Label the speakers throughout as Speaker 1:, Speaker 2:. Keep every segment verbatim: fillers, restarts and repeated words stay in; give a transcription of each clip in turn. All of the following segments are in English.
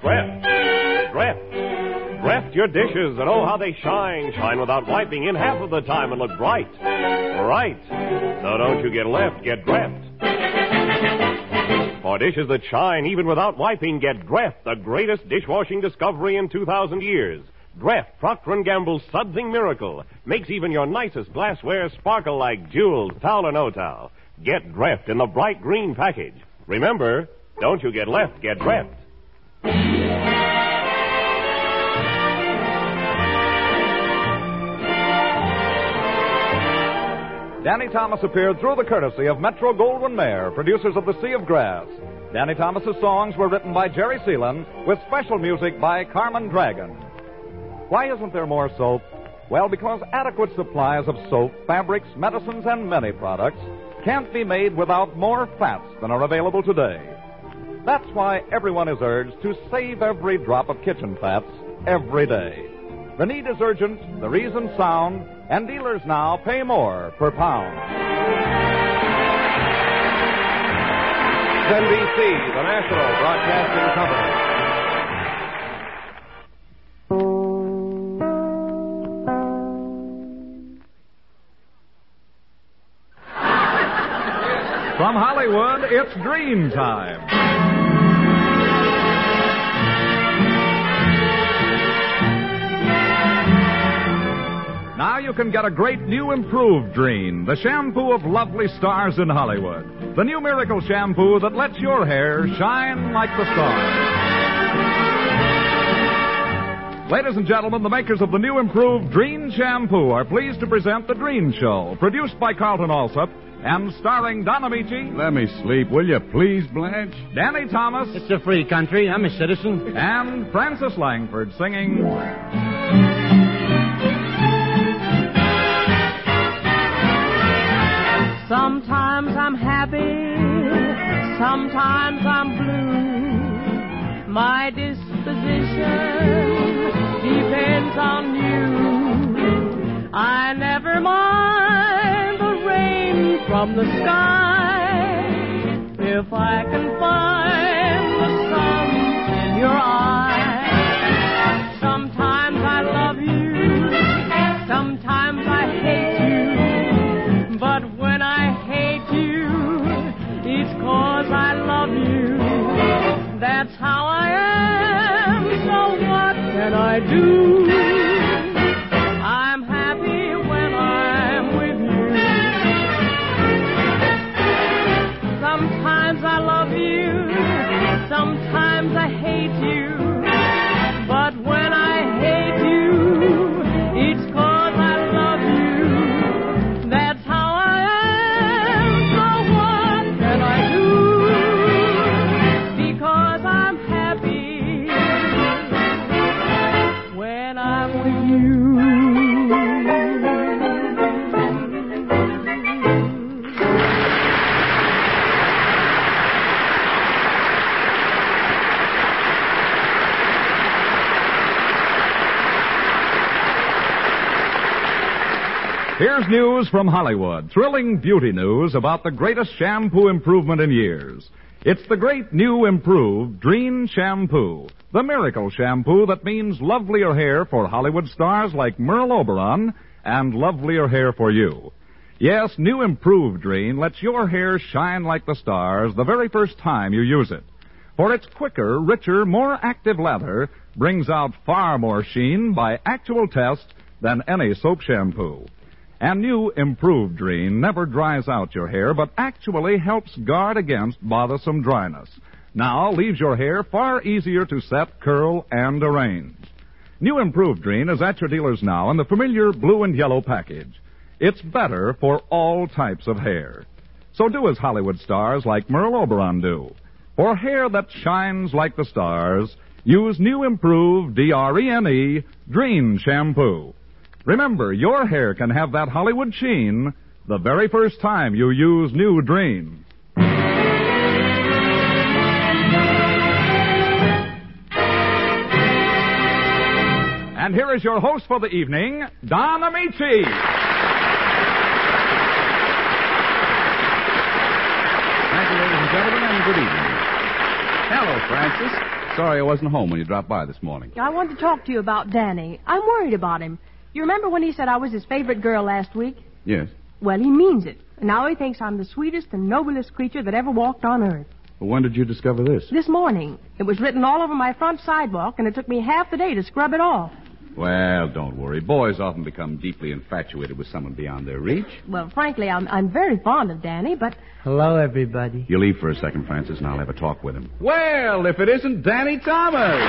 Speaker 1: Dreft. Dreft. Dreft your dishes, and oh, how they shine. Shine without wiping in half of the time and look bright. Right. So don't you get left, get Dreft. For dishes that shine even without wiping, get Dreft, the greatest dishwashing discovery in two thousand years. Dreft, Procter and Gamble's sudsing miracle, makes even your nicest glassware sparkle like jewels, towel or no towel. Get Dreft in the bright green package. Remember, don't you get left, get Dreft.
Speaker 2: Danny Thomas appeared through the courtesy of Metro Goldwyn Mayer, producers of The Sea of Grass. Danny Thomas's songs were written by Jerry Seelan, with special music by Carmen Dragon. Why isn't there more soap? Well, because adequate supplies of soap, fabrics, medicines, and many products can't be made without more fats than are available today. That's why everyone is urged to save every drop of kitchen fats every day. The need is urgent, the reason sound, and dealers now pay more per pound.
Speaker 3: N B C, the National Broadcasting Company.
Speaker 2: From Hollywood, it's Dream Time. Now you can get a great new improved Dream, the shampoo of lovely stars in Hollywood. The new miracle shampoo that lets your hair shine like the stars. Ladies and gentlemen, the makers of the new improved Dream shampoo are pleased to present The Dream Show, produced by Carlton Alsop and starring Don Amici.
Speaker 4: Let me sleep, will you please, Blanche?
Speaker 2: Danny Thomas.
Speaker 5: It's a free country. I'm a citizen.
Speaker 2: And Francis Langford singing...
Speaker 6: Sometimes I'm happy, sometimes I'm blue. My disposition depends on you. I never mind the rain from the sky if I can find the sun in your eyes. Sometimes I love you, sometimes I hate you. But when I hate you, it's 'cause I love you. That's how I am, so what can I do? I'm happy when I'm with you. Sometimes I love you, sometimes I hate you. But when I hate you, it's 'cause I love you. That's how I am, so what can I do? Because I'm happy when I'm with you.
Speaker 2: Here's news from Hollywood. Thrilling beauty news about the greatest shampoo improvement in years. It's the great new improved Dream Shampoo. The miracle shampoo that means lovelier hair for Hollywood stars like Merle Oberon and lovelier hair for you. Yes, new improved Dream lets your hair shine like the stars the very first time you use it. For its quicker, richer, more active lather brings out far more sheen by actual test than any soap shampoo. And new improved Dream never dries out your hair, but actually helps guard against bothersome dryness. Now leaves your hair far easier to set, curl, and arrange. New improved Dream is at your dealers now in the familiar blue and yellow package. It's better for all types of hair. So do as Hollywood stars like Merle Oberon do. For hair that shines like the stars, use new improved D R E N E Dream Shampoo. Remember, your hair can have that Hollywood sheen the very first time you use new Dream. And here is your host for the evening, Don Amici.
Speaker 4: Thank you, ladies and gentlemen, and good evening. Hello, Francis. Sorry I wasn't home when you dropped by this morning.
Speaker 7: I wanted to talk to you about Danny. I'm worried about him. You remember when he said I was his favorite girl last week?
Speaker 4: Yes.
Speaker 7: Well, he means it. And now he thinks I'm the sweetest and noblest creature that ever walked on earth.
Speaker 4: Well, when did you discover this?
Speaker 7: This morning. It was written all over my front sidewalk, and it took me half the day to scrub it off.
Speaker 4: Well, don't worry. Boys often become deeply infatuated with someone beyond their reach.
Speaker 7: Well, frankly, I'm, I'm very fond of Danny, but...
Speaker 5: Hello, everybody.
Speaker 4: You leave for a second, Francis, and I'll have a talk with him. Well, if it isn't Danny Thomas!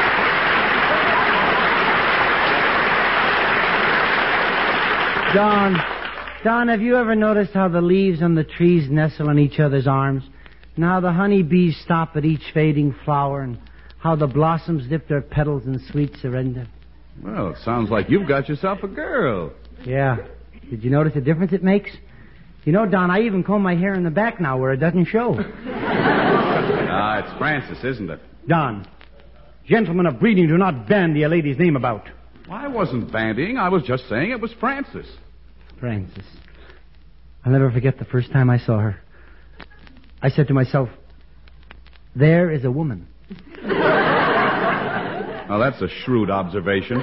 Speaker 5: Don, Don, have you ever noticed how the leaves on the trees nestle in each other's arms? And how the honeybees stop at each fading flower, and how the blossoms dip their petals in sweet surrender?
Speaker 4: Well, it sounds like you've got yourself a girl.
Speaker 5: Yeah. Did you notice the difference it makes? You know, Don, I even comb my hair in the back now where it doesn't show.
Speaker 4: Ah, it's Francis, isn't it?
Speaker 5: Don, gentlemen of breeding do not bandy a lady's name about.
Speaker 4: I wasn't bandying. I was just saying it was Francis.
Speaker 5: Francis. I'll never forget the first time I saw her. I said to myself, there is a woman.
Speaker 4: Now, that's a shrewd observation.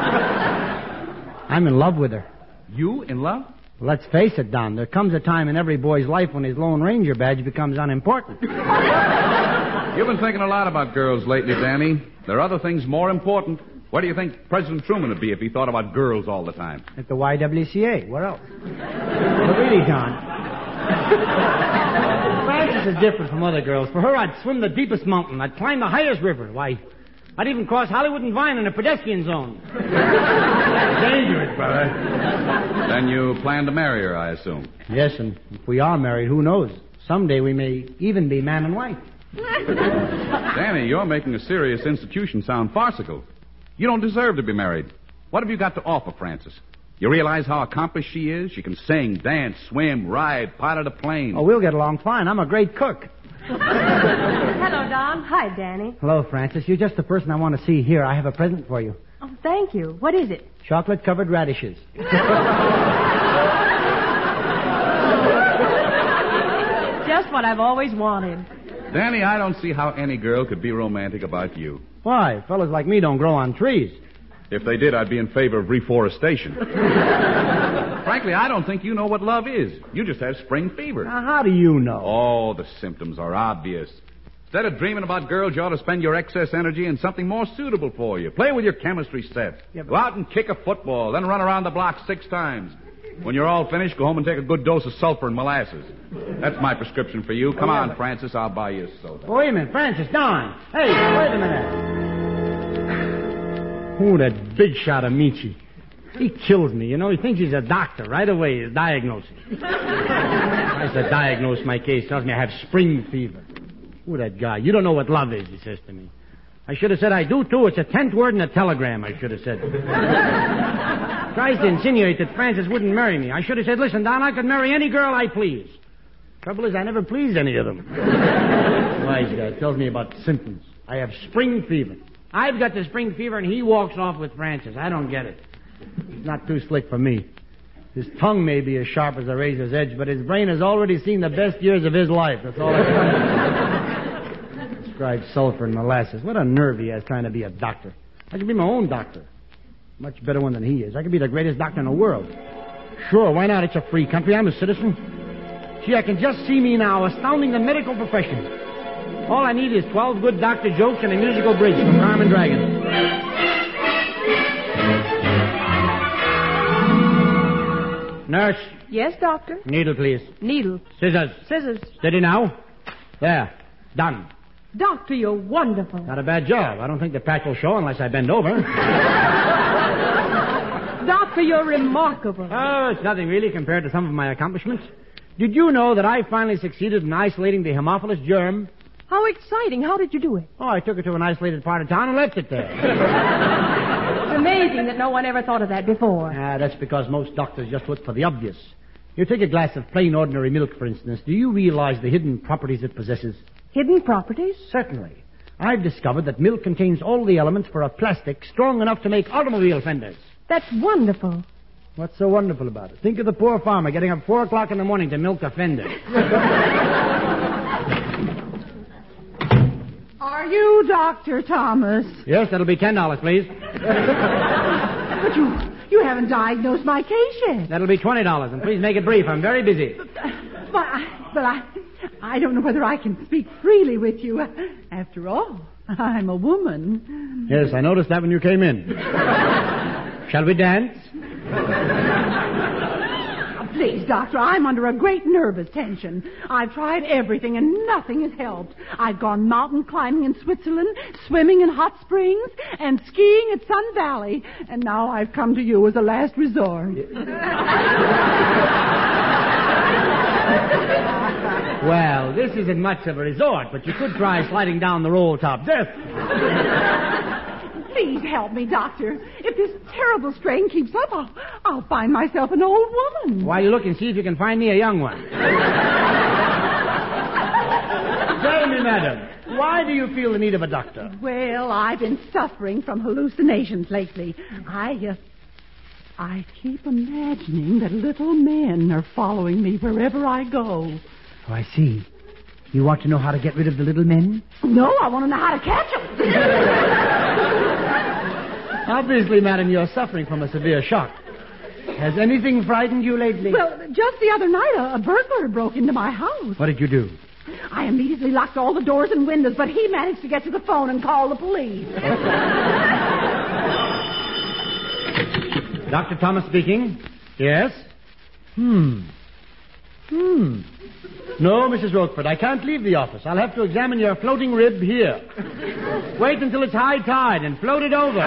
Speaker 5: I'm in love with her.
Speaker 4: You in love?
Speaker 5: Well, let's face it, Don. There comes a time in every boy's life when his Lone Ranger badge becomes unimportant.
Speaker 4: You've been thinking a lot about girls lately, Danny. There are other things more important. Where do you think President Truman would be if he thought about girls all the time?
Speaker 5: At the Y W C A. Where else? But really, Don, Frances is different from other girls. For her, I'd swim the deepest mountain. I'd climb the highest river. Why, I'd even cross Hollywood and Vine in a pedestrian zone. Dangerous, brother.
Speaker 4: Then you plan to marry her, I assume.
Speaker 5: Yes, and if we are married, who knows? Someday we may even be man and wife.
Speaker 4: Danny, you're making a serious institution sound farcical. You don't deserve to be married. What have you got to offer, Francis? You realize how accomplished she is? She can sing, dance, swim, ride, pilot a plane.
Speaker 5: Oh, we'll get along fine. I'm a great cook.
Speaker 7: Hello, Don. Hi, Danny.
Speaker 5: Hello, Francis. You're just the person I want to see here. I have a present for you.
Speaker 7: Oh, thank you. What is it?
Speaker 5: Chocolate-covered radishes.
Speaker 7: Just what I've always wanted.
Speaker 4: Danny, I don't see how any girl could be romantic about you.
Speaker 5: Why? Fellas like me don't grow on trees.
Speaker 4: If they did, I'd be in favor of reforestation. Frankly, I don't think you know what love is. You just have spring fever.
Speaker 5: Now, how do you know?
Speaker 4: Oh, the symptoms are obvious. Instead of dreaming about girls, you ought to spend your excess energy in something more suitable for you. Play with your chemistry set.
Speaker 5: Yeah, but...
Speaker 4: Go out and kick a football, then run around the block six times. When you're all finished, go home and take a good dose of sulfur and molasses. That's my prescription for you. Come
Speaker 5: oh, yeah,
Speaker 4: on,
Speaker 5: but...
Speaker 4: Francis, I'll buy you a soda.
Speaker 5: Oh, wait a minute, Francis, Don. Hey, wait a minute. Oh, that big shot of Michi. He kills me, you know. He thinks he's a doctor. Right away, he's diagnosing. Tries to diagnose my case. Tells me I have spring fever. Oh, that guy. You don't know what love is, he says to me. I should have said I do, too. It's a tenth word in a telegram, I should have said. Tries to insinuate that Francis wouldn't marry me. I should have said, listen, Don, I could marry any girl I please. Trouble is, I never pleased any of them. Wise guy tells me about symptoms. I have spring fever. I've got the spring fever, and he walks off with Francis. I don't get it. He's not too slick for me. His tongue may be as sharp as a razor's edge, but his brain has already seen the best years of his life. That's all I can. Describes sulfur and molasses. What a nerve he has trying to be a doctor. I could be my own doctor. Much better one than he is. I could be the greatest doctor in the world. Sure, why not? It's a free country. I'm a citizen. Gee, I can just see me now astounding the medical profession. All I need is twelve good doctor jokes and a musical bridge from Carmen Dragon. Nurse.
Speaker 7: Yes, doctor?
Speaker 5: Needle, please.
Speaker 7: Needle.
Speaker 5: Scissors.
Speaker 7: Scissors.
Speaker 5: Steady now. There. Done.
Speaker 7: Doctor, you're wonderful.
Speaker 5: Not a bad job. I don't think the patch will show unless I bend over.
Speaker 7: Doctor, you're remarkable.
Speaker 5: Oh, it's nothing really compared to some of my accomplishments. Did you know that I finally succeeded in isolating the Haemophilus germ?
Speaker 7: How exciting. How did you do it?
Speaker 5: Oh, I took it to an isolated part of town and left it there.
Speaker 7: It's amazing that no one ever thought of that before.
Speaker 5: Ah, that's because most doctors just look for the obvious. You take a glass of plain ordinary milk, for instance. Do you realize the hidden properties it possesses?
Speaker 7: Hidden properties?
Speaker 5: Certainly. I've discovered that milk contains all the elements for a plastic strong enough to make automobile fenders.
Speaker 7: That's wonderful.
Speaker 5: What's so wonderful about it? Think of the poor farmer getting up four o'clock in the morning to milk a fender.
Speaker 8: Are Are you Doctor Thomas?
Speaker 5: Yes, that'll be ten dollars, please.
Speaker 8: But you you haven't diagnosed my case yet.
Speaker 5: That'll be twenty dollars, and please make it brief. I'm very busy.
Speaker 8: But, but, I, but I, I don't know whether I can speak freely with you. After all, I'm a woman.
Speaker 5: Yes, I noticed that when you came in. Shall we dance?
Speaker 8: Please, Doctor, I'm under a great nervous tension. I've tried everything and nothing has helped. I've gone mountain climbing in Switzerland, swimming in hot springs, and skiing at Sun Valley. And now I've come to you as a last resort.
Speaker 5: Well, this isn't much of a resort, but you could try sliding down the roll top death.
Speaker 8: Please help me, Doctor. If this terrible strain keeps up, I'll, I'll find myself an old woman.
Speaker 5: While you look and see if you can find me a young one. Tell me, madam, why do you feel the need of a doctor?
Speaker 8: Well, I've been suffering from hallucinations lately. I, uh, I keep imagining that little men are following me wherever I go.
Speaker 5: Oh, I see. You want to know how to get rid of the little men?
Speaker 8: No, I want to know how to catch them.
Speaker 5: Obviously, madam, you're suffering from a severe shock. Has anything frightened you lately?
Speaker 8: Well, just the other night, a, a burglar broke into my house.
Speaker 5: What did you do?
Speaker 8: I immediately locked all the doors and windows, but he managed to get to the phone and call the police.
Speaker 5: Doctor Thomas speaking. Yes? Hmm. Hmm. No, Missus Rochford, I can't leave the office. I'll have to examine your floating rib here. Wait until it's high tide and float it over.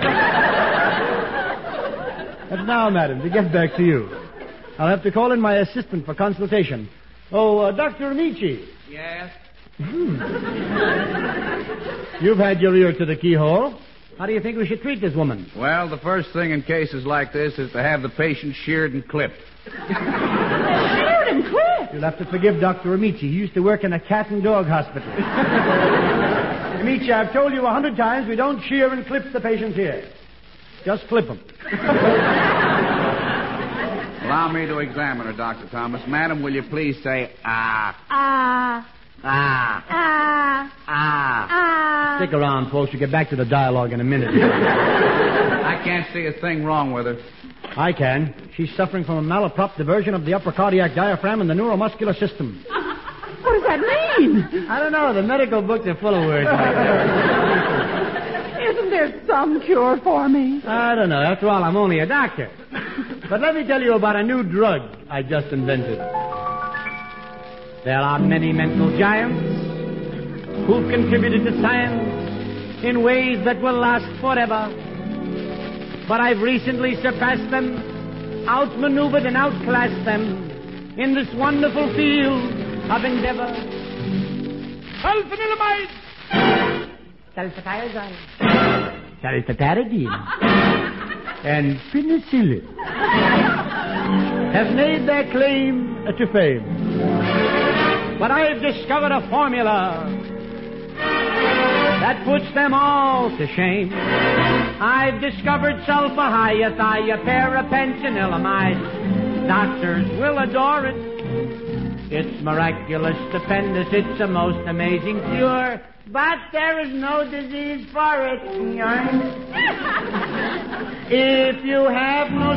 Speaker 5: And now, madam, to get back to you. I'll have to call in my assistant for consultation. Oh, uh, Doctor Amici.
Speaker 4: Yes?
Speaker 5: Hmm. You've had your ear to the keyhole. How do you think we should treat this woman?
Speaker 4: Well, the first thing in cases like this is to have the patient sheared and clipped.
Speaker 8: Sheared and clipped?
Speaker 5: You'll have to forgive Doctor Amici. He used to work in a cat and dog hospital. Amici, I've told you a hundred times we don't shear and clip the patients here. Just clip them.
Speaker 4: Allow me to examine her, Doctor Thomas. Madam, will you please say, ah.
Speaker 8: Ah.
Speaker 5: Ah.
Speaker 8: Ah.
Speaker 5: Ah.
Speaker 8: Ah.
Speaker 5: Stick around, folks. We'll get back to the dialogue in a minute.
Speaker 4: I can't see a thing wrong with her.
Speaker 5: I can. She's suffering from a malaprop diversion of the upper cardiac diaphragm and the neuromuscular system.
Speaker 8: What does that mean?
Speaker 5: I don't know. The medical books are full of words like that.
Speaker 8: Isn't there some cure for me?
Speaker 5: I don't know. After all, I'm only a doctor. But let me tell you about a new drug I just invented. There are many mental giants who've contributed to science in ways that will last forever. But I've recently surpassed them, outmaneuvered and outclassed them in this wonderful field of endeavor. Sulfanilamide! Sulfathiazide. Sulfataridine. And penicillin have made their claim to fame. But I've discovered a formula that puts them all to shame. I've discovered sulfahydroxyaparapensinylamide. Doctors will adore it. It's miraculous, stupendous, it's a most amazing cure. But there is no disease for it. If you have no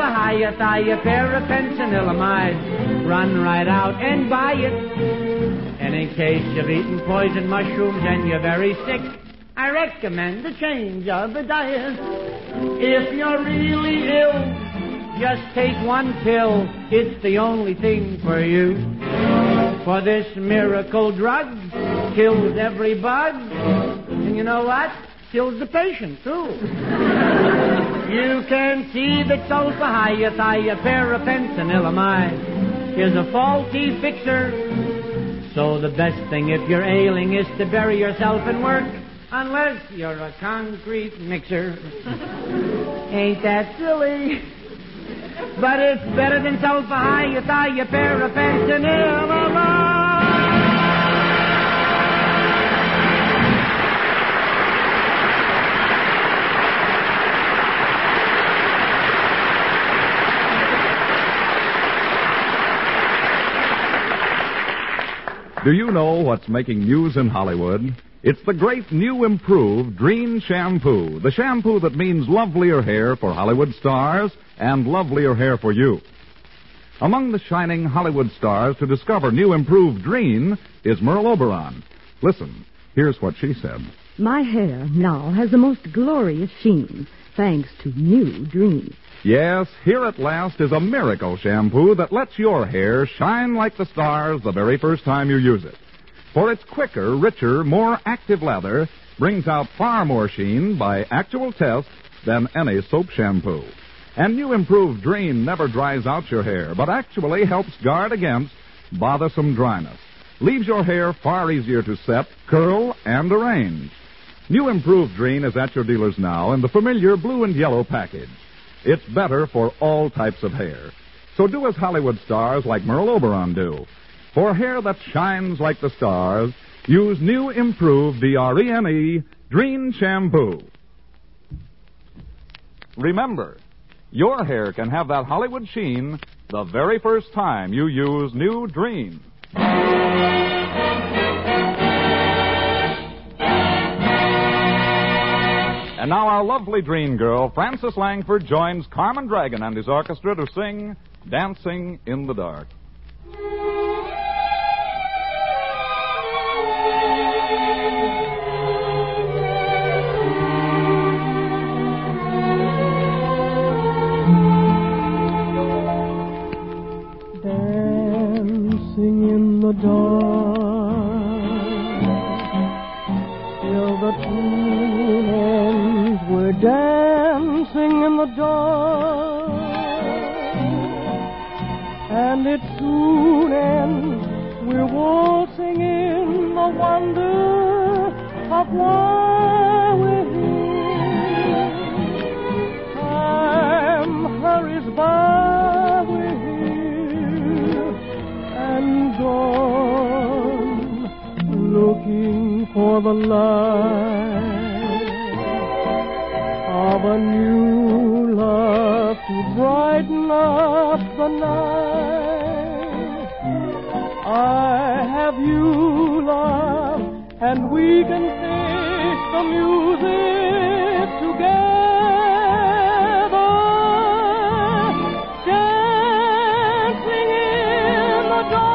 Speaker 5: sulfahydroxyaparapensinylamide, run right out and buy it. And in case you've eaten poison mushrooms and you're very sick, I recommend a change of the diet. If you're really ill, just take one pill. It's the only thing for you. For this miracle drug kills every bug. And you know what? Kills the patient, too. You can see that sulfahydroxyaparapensinylamide is a faulty fixer. So the best thing if you're ailing is to bury yourself in work, unless you're a concrete mixer. Ain't that silly? But it's better than sulfahydroxyaparapensinylamide.
Speaker 2: Do you know what's making news in Hollywood? It's the great new improved Dreen Shampoo, the shampoo that means lovelier hair for Hollywood stars and lovelier hair for you. Among the shining Hollywood stars to discover new improved Dreen is Merle Oberon. Listen, here's what she said.
Speaker 9: My hair now has the most glorious sheen, thanks to new Dreen.
Speaker 2: Yes, here at last is a miracle shampoo that lets your hair shine like the stars the very first time you use it. For its quicker, richer, more active lather brings out far more sheen by actual test than any soap shampoo. And new improved Dreen never dries out your hair, but actually helps guard against bothersome dryness. Leaves your hair far easier to set, curl, and arrange. New improved Dreen is at your dealers now in the familiar blue and yellow package. It's better for all types of hair. So do as Hollywood stars like Merle Oberon do. For hair that shines like the stars, use new improved D R E N E Dreen Shampoo. Remember, your hair can have that Hollywood sheen the very first time you use new Dreen. And now our lovely Dreen girl, Frances Langford, joins Carmen Dragon and his orchestra to sing Dancing in the Dark.
Speaker 6: Dancing in the dark till the tune ends. We're dancing in the dark, and it soon ends. We're waltzing in the wonder of why we're here. Time hurries by, we're here and gone, looking for the light of a new love to brighten up the night. I have you, love, and we can face the music together, dancing in the dark.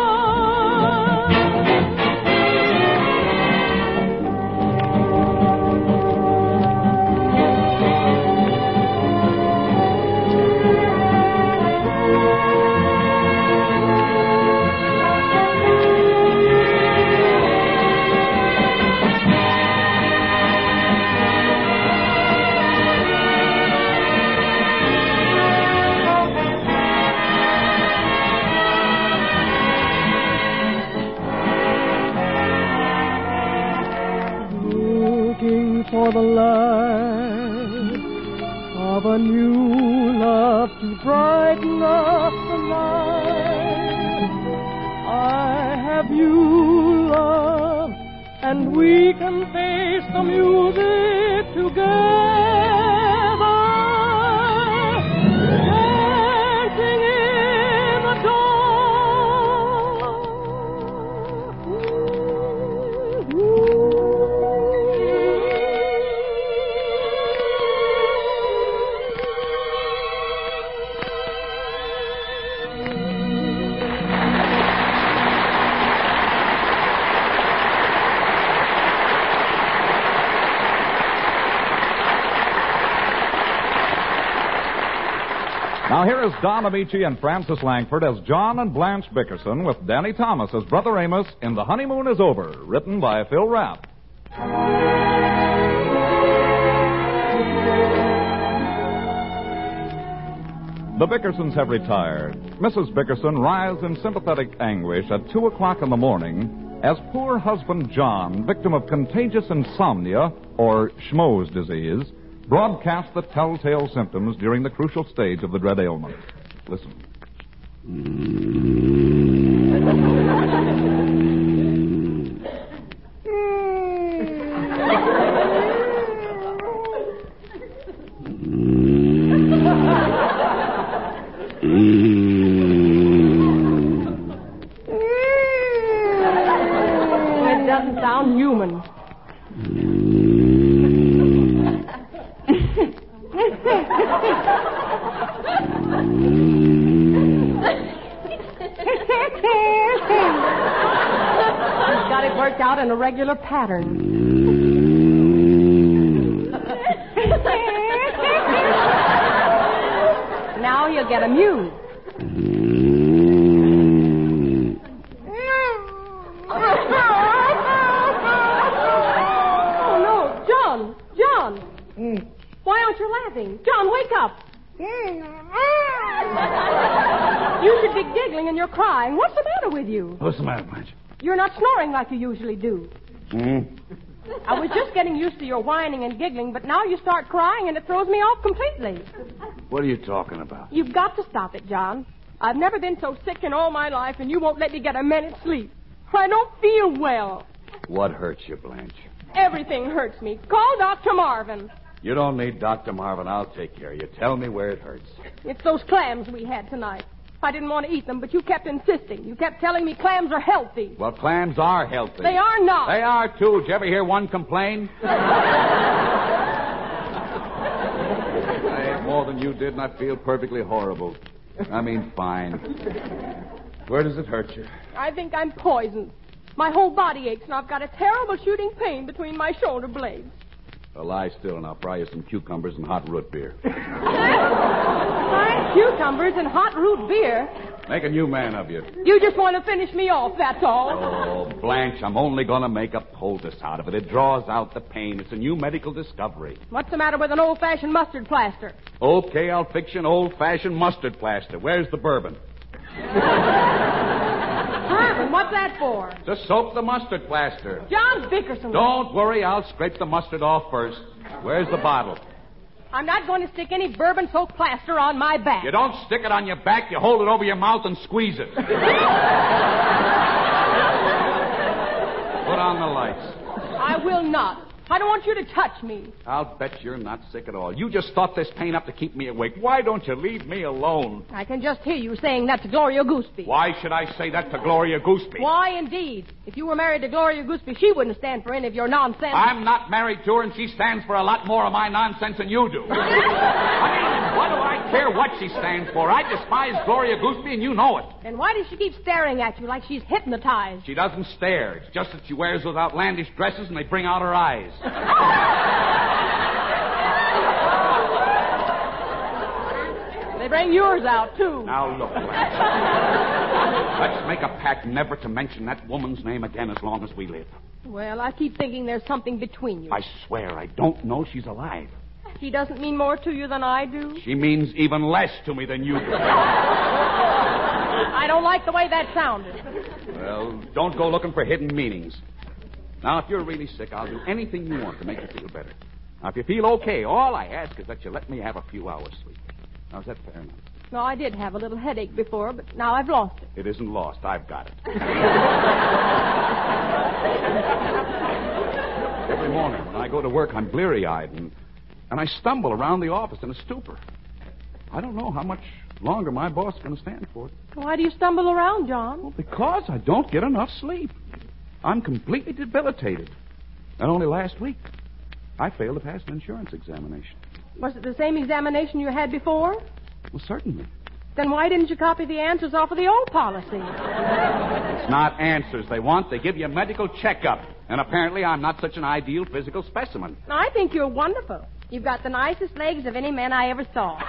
Speaker 6: For the light of a new love to brighten up the night. I have you, love, and we can face the music together, dancing in the dark.
Speaker 2: Now here is Don Amici and Frances Langford as John and Blanche Bickerson with Danny Thomas as Brother Amos in The Honeymoon is Over, written by Phil Rapp. The Bickersons have retired. Missus Bickerson writhes in sympathetic anguish at two o'clock in the morning as poor husband John, victim of contagious insomnia, or Schmo's disease, broadcasts the telltale symptoms during the crucial stage of the dread ailment. Listen.
Speaker 7: worked out in a regular pattern. Now he'll get amused. Oh, no. John! John! Why aren't you laughing? John, wake up! You should be giggling and you're crying. What's the matter with you?
Speaker 4: What's the matter, Blanche?
Speaker 7: You're not snoring like you usually do.
Speaker 4: Mm-hmm.
Speaker 7: I was just getting used to your whining and giggling, but now you start crying and it throws me off completely.
Speaker 4: What are you talking about?
Speaker 7: You've got to stop it, John. I've never been so sick in all my life, and you won't let me get a minute's sleep. I don't feel well.
Speaker 4: What hurts you, Blanche?
Speaker 7: Everything hurts me. Call Doctor Marvin.
Speaker 4: You don't need Doctor Marvin. I'll take care of you. Tell me where it hurts.
Speaker 7: It's those clams we had tonight. I didn't want to eat them, but you kept insisting. You kept telling me clams are healthy.
Speaker 4: Well, clams are healthy.
Speaker 7: They are not.
Speaker 4: They are, too. Did you ever hear one complain? I ate more than you did, and I feel perfectly horrible. I mean, fine. Where does it hurt you?
Speaker 7: I think I'm poisoned. My whole body aches, and I've got a terrible shooting pain between my shoulder blades.
Speaker 4: Well, lie still, and I'll fry you some cucumbers and hot root beer.
Speaker 7: Fried cucumbers and hot root beer?
Speaker 4: Make a new man of you.
Speaker 7: You just want to finish me off, that's all.
Speaker 4: Oh, Blanche, I'm only going to make a poultice out of it. It draws out the pain. It's a new medical discovery.
Speaker 7: What's the matter with an old-fashioned mustard plaster?
Speaker 4: Okay, I'll fix you an old-fashioned mustard plaster. Where's the bourbon?
Speaker 7: Bourbon? What's that for?
Speaker 4: To soak the mustard plaster.
Speaker 7: John Bickerson.
Speaker 4: Don't worry, I'll scrape the mustard off first. Where's the bottle?
Speaker 7: I'm not going to stick any bourbon-soaked plaster on my back.
Speaker 4: You don't stick it on your back, you hold it over your mouth and squeeze it. Put on the lights.
Speaker 7: I will not. I don't want you to touch me.
Speaker 4: I'll bet you're not sick at all. You just thought this pain up to keep me awake. Why don't you leave me alone?
Speaker 7: I can just hear you saying that to Gloria Gooseby.
Speaker 4: Why should I say that to Gloria Gooseby?
Speaker 7: Why, indeed? If you were married to Gloria Gooseby, she wouldn't stand for any of your nonsense.
Speaker 4: I'm not married to her, and she stands for a lot more of my nonsense than you do. I mean, what do I care what she stands for? I despise Gloria Gooseby, and you know it.
Speaker 7: And why does she keep staring at you like she's hypnotized?
Speaker 4: She doesn't stare. It's just that she wears those outlandish dresses, and they bring out her eyes.
Speaker 7: They bring yours out, too.
Speaker 4: Now, look, Blanche. Let's make a pact never to mention that woman's name again as long as we live.
Speaker 7: Well, I keep thinking there's something between you.
Speaker 4: I swear I don't know she's alive.
Speaker 7: She doesn't mean more to you than I do?
Speaker 4: She means even less to me than you do.
Speaker 7: I don't like the way that sounded.
Speaker 4: Well, don't go looking for hidden meanings. Now, if you're really sick, I'll do anything you want to make you feel better. Now, if you feel okay, all I ask is that you let me have a few hours' sleep. Now, is that fair enough?
Speaker 7: No, I did have a little headache before, but now I've lost it.
Speaker 4: It isn't lost. I've got it. Every morning when I go to work, I'm bleary-eyed, and, and I stumble around the office in a stupor. I don't know how much longer my boss is going to stand for it.
Speaker 7: Why do you stumble around, John?
Speaker 4: Well, because I don't get enough sleep. I'm completely debilitated. And only last week, I failed to pass an insurance examination.
Speaker 7: Was it the same examination you had before?
Speaker 4: Well, certainly.
Speaker 7: Then why didn't you copy the answers off of the old policy?
Speaker 4: It's not answers they want. They give you a medical checkup. And apparently I'm not such an ideal physical specimen.
Speaker 7: I think you're wonderful. You've got the nicest legs of any man I ever saw.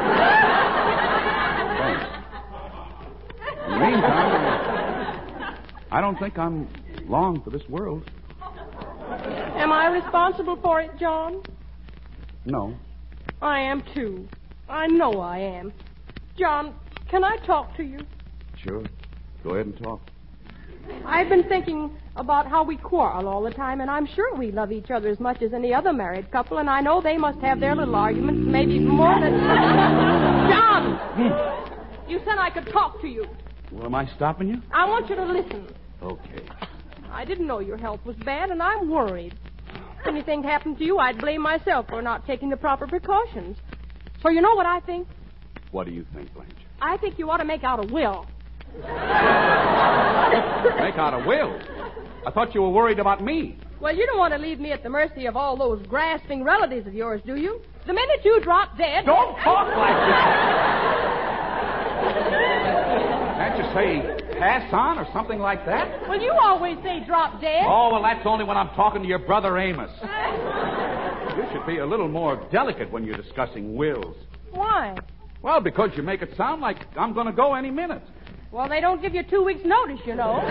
Speaker 4: Thanks. In the meantime, I don't think I'm long for this world.
Speaker 7: Am I responsible for it, John?
Speaker 4: No.
Speaker 7: I am, too. I know I am. John, can I talk to you?
Speaker 4: Sure. Go ahead and talk.
Speaker 7: I've been thinking about how we quarrel all the time, and I'm sure we love each other as much as any other married couple, and I know they must have their little arguments, maybe more than... John! You said I could talk to you.
Speaker 4: Well, am I stopping you?
Speaker 7: I want you to listen.
Speaker 4: Okay.
Speaker 7: I didn't know your health was bad, and I'm worried. If anything happened to you, I'd blame myself for not taking the proper precautions. So you know what I think?
Speaker 4: What do you think, Blanche?
Speaker 7: I think you ought to make out a will.
Speaker 4: Make out a will? I thought you were worried about me.
Speaker 7: Well, you don't want to leave me at the mercy of all those grasping relatives of yours, do you? The minute you drop dead...
Speaker 4: Don't talk like that! Can't you say pass on or something like that?
Speaker 7: Well, you always say drop dead.
Speaker 4: Oh, well, that's only when I'm talking to your brother Amos. You should be a little more delicate when you're discussing wills.
Speaker 7: Why?
Speaker 4: Well, because you make it sound like I'm going to go any minute.
Speaker 7: Well, they don't give you two weeks' notice, you know.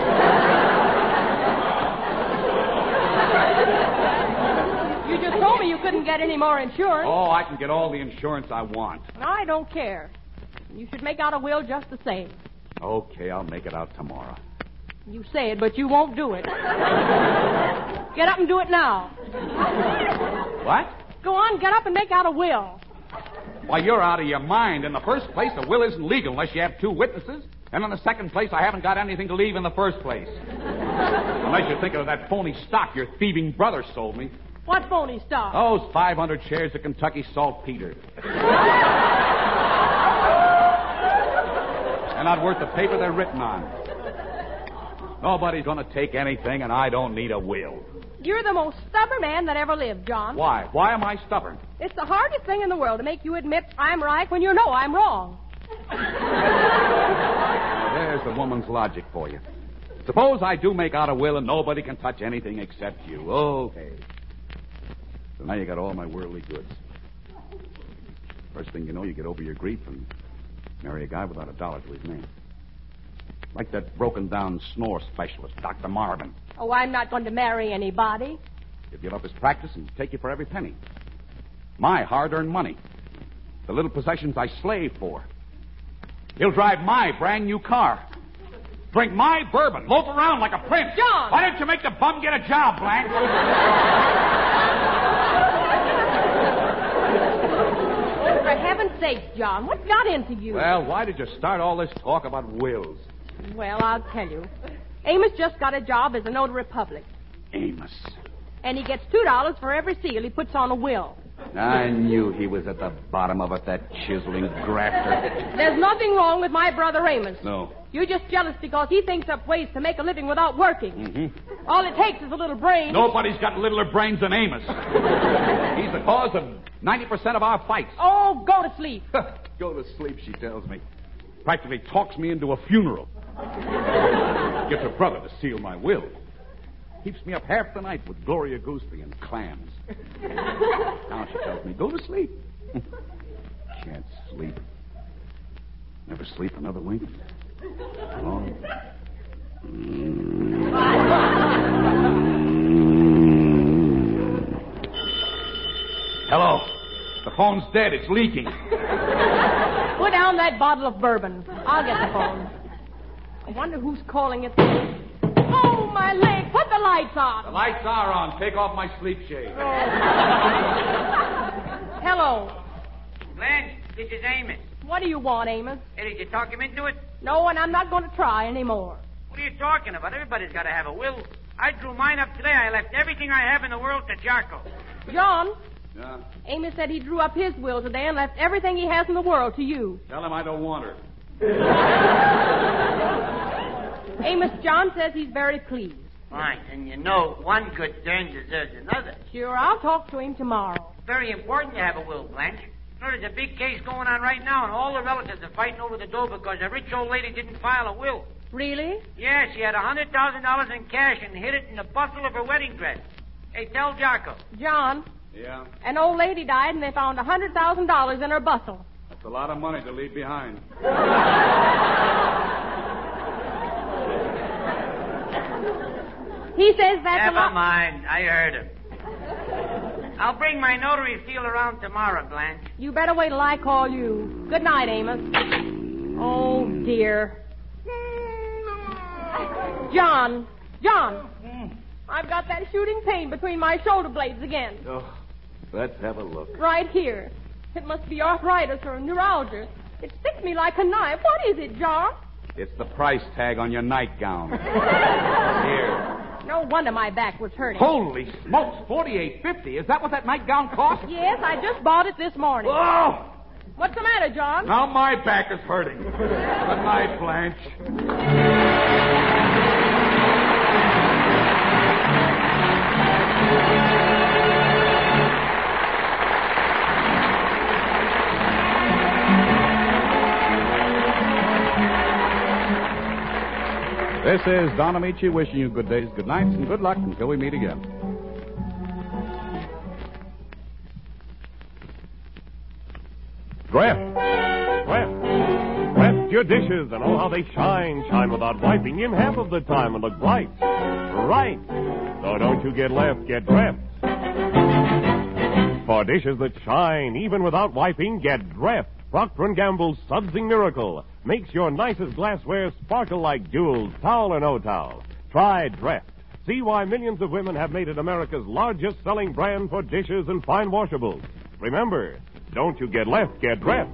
Speaker 7: You just told me you couldn't get any more insurance.
Speaker 4: Oh, I can get all the insurance I want.
Speaker 7: I don't care. You should make out a will just the same.
Speaker 4: Okay, I'll make it out tomorrow.
Speaker 7: You say it, but you won't do it. Get up and do it now.
Speaker 4: What?
Speaker 7: Go on, get up and make out a will.
Speaker 4: Why, you're out of your mind. In the first place, a will isn't legal unless you have two witnesses. And in the second place, I haven't got anything to leave in the first place. Unless you're thinking of that phony stock your thieving brother sold me.
Speaker 7: What phony stock?
Speaker 4: Those five hundred shares of Kentucky Saltpeter. They're not worth the paper they're written on. Nobody's going to take anything, and I don't need a will.
Speaker 7: You're the most stubborn man that ever lived, John.
Speaker 4: Why? Why am I stubborn?
Speaker 7: It's the hardest thing in the world to make you admit I'm right when you know I'm wrong.
Speaker 4: Now, there's the woman's logic for you. Suppose I do make out a will and nobody can touch anything except you. Okay. So now you got all my worldly goods. First thing you know, you get over your grief and marry a guy without a dollar to his name. Like that broken-down snore specialist, Doctor Marvin.
Speaker 7: Oh, I'm not going to marry anybody.
Speaker 4: He'll give up his practice and take you for every penny. My hard-earned money. The little possessions I slave for. He'll drive my brand-new car. Drink my bourbon. Loaf around like a prince.
Speaker 7: John!
Speaker 4: Why didn't you make the bum get a job, Blanche?
Speaker 7: Oh, for heaven's sake, John, what got into you?
Speaker 4: Well, why did you start all this talk about wills?
Speaker 7: Well, I'll tell you. Amos just got a job as a notary public.
Speaker 4: Amos.
Speaker 7: And he gets two dollars for every seal he puts on a will.
Speaker 4: I knew he was at the bottom of it, that chiseling grafter.
Speaker 7: There's nothing wrong with my brother Amos.
Speaker 4: No.
Speaker 7: You're just jealous because he thinks up ways to make a living without working.
Speaker 4: Mm-hmm.
Speaker 7: All it takes is a little brain.
Speaker 4: Nobody's got littler brains than Amos. He's the cause of ninety percent of our fights.
Speaker 7: Oh, go to sleep.
Speaker 4: Go to sleep, she tells me. Practically talks me into a funeral. Gets her brother to seal my will. Keeps me up half the night with Gloria Gooseberry and clams. Now she tells me, go to sleep. Can't sleep. Never sleep another wink. Oh. Mm. Hello. The phone's dead. It's leaking.
Speaker 7: Put down that bottle of bourbon. I'll get the phone. I wonder who's calling it. Oh, my leg. Put the lights on.
Speaker 4: The lights are on. Take off my sleep shade.
Speaker 7: Oh. Hello.
Speaker 10: Blanche, this is Amos.
Speaker 7: What do you want, Amos?
Speaker 10: Hey, did you talk him into it?
Speaker 7: No, and I'm not going to try anymore.
Speaker 10: What are you talking about? Everybody's got to have a will. I drew mine up today. I left everything I have in the world to Jarko.
Speaker 7: John?
Speaker 4: Yeah?
Speaker 7: Amos said he drew up his will today and left everything he has in the world to you.
Speaker 4: Tell him I don't want her.
Speaker 7: Amos, John says he's very pleased.
Speaker 10: Fine, and you know one good turn deserves another.
Speaker 7: Sure, I'll talk to him tomorrow.
Speaker 10: Very important to have a will, Blanche. You know, there's a big case going on right now, and all the relatives are fighting over the dough because a rich old lady didn't file a will.
Speaker 7: Really?
Speaker 10: Yeah, she had one hundred thousand dollars in cash and hid it in the bustle of her wedding dress. Hey, tell Jarko.
Speaker 7: John,
Speaker 4: Yeah?
Speaker 7: an old lady died and they found one hundred thousand dollars in her bustle.
Speaker 4: That's a lot of money to leave behind.
Speaker 7: He says that's
Speaker 10: Never
Speaker 7: a lot.
Speaker 10: mind. I heard him. I'll bring my notary seal around tomorrow, Blanche.
Speaker 7: You better wait till I call you. Good night, Amos. Oh, dear. John. John. I've got that shooting pain between my shoulder blades again.
Speaker 4: Oh, let's have a look.
Speaker 7: Right here. It must be arthritis or neuralgia. It sticks me like a knife. What is it, John?
Speaker 4: It's the price tag on your nightgown. Here.
Speaker 7: No wonder my back was hurting.
Speaker 4: Holy smokes, forty-eight fifty. Is that what that nightgown cost?
Speaker 7: Yes, I just bought it this morning.
Speaker 4: Oh!
Speaker 7: What's the matter, John?
Speaker 4: Now my back is hurting. Good night, Blanche. This is Don Amici wishing you good days, good nights, and good luck until we meet again.
Speaker 1: Dreft. Dreft. Dreft your dishes and oh how they shine. Shine without wiping in half of the time and look bright. Right. So don't you get left, get Dreft. For dishes that shine even without wiping, get Dreft. Procter and Gamble's Sudsing Miracle makes your nicest glassware sparkle like jewels, towel or no towel. Try Dreft. See why millions of women have made it America's largest selling brand for dishes and fine washables. Remember, don't you get left, get Dreft.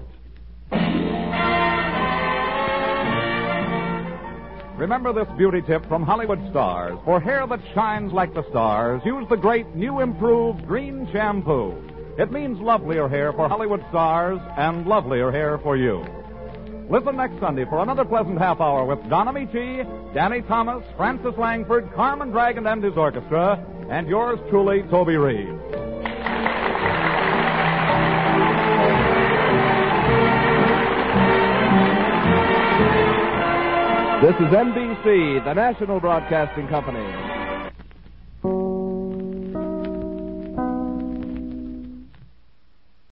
Speaker 2: Remember this beauty tip from Hollywood Stars. For hair that shines like the stars, use the great new improved green shampoo. It means lovelier hair for Hollywood stars and lovelier hair for you. Listen next Sunday for another pleasant half hour with Don Amici, Danny Thomas, Francis Langford, Carmen Dragon and his orchestra, and yours truly, Toby Reed.
Speaker 3: This is N B C, the national broadcasting company.